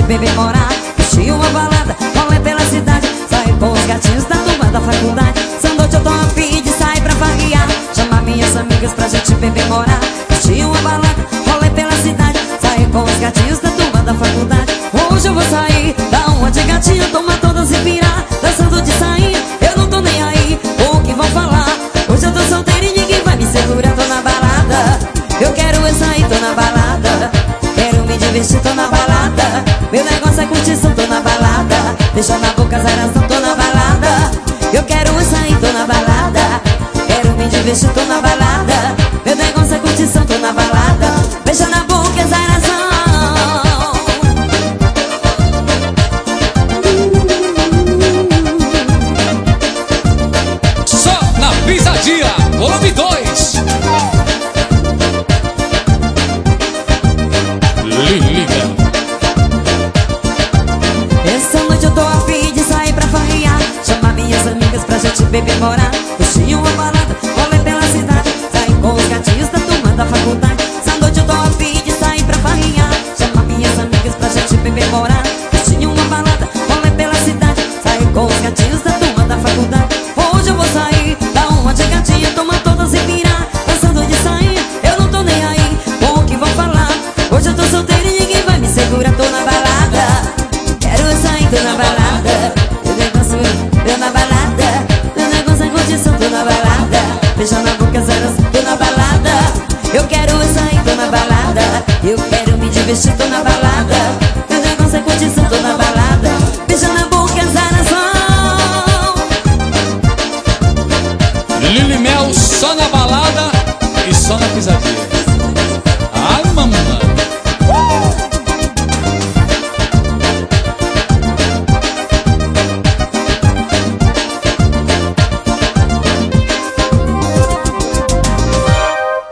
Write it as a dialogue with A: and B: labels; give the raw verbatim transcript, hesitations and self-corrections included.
A: beber morar. Curti uma balada, rolê pela cidade. Saí com os gatinhos da turma da faculdade. Essa noite eu tô a fim de sair pra farrear. Chamar minhas amigas pra gente beber morar. Curti uma balada, rolê pela cidade. Saí com os gatinhos da turma da faculdade. Hoje eu vou sair, dar uma de gatinho, tomar todas e virar. Dançando de sair, eu não tô nem aí o que vão falar. Hoje eu tô solteiro e ninguém vai me segurar. Tô na balada, eu quero é sair, tô na balada. Quero me divertir, tô na balada. Meu negócio é curtição, tô na balada. Deixa na boca zaração, tô na balada. Eu quero é sair, tô na balada. Quero me divertir, tô na balada. Meu negócio é curtição, tô na balada. Deixa na boca zaração.
B: Só na pisadinha, volume dois. Liga.
A: Essa noite eu tô a fim de sair pra farrear. Chamar minhas amigas pra gente beber morar. Curti uma balada, rolê pela cidade. Sair com os gatinhos da turma da faculdade. Essa noite eu tô a fim de sair pra farrear. Chamar minhas amigas pra gente beber morar. Curti uma balada, rolê pela cidade. Sair com os gatinhos da turma da faculdade. Hoje eu vou sair, dar uma de gatinho, tomar todas e virar. Dançando de sair, eu não tô nem aí com o que vão falar. Hoje eu tô solteiro e ninguém vai me segurar. Tô na balada, quero sair, tô na balada. Meu negócio é, eu na balada. Meu negócio é curtição, tô na balada. Beija na boca, zero, tô na balada. Eu quero sair, tô na balada. Eu quero me divertir, tô na balada. Meu negócio é curtição, tô na balada. Beija na boca, zaração.
B: Lili Mel, só na balada e só na pisadinha.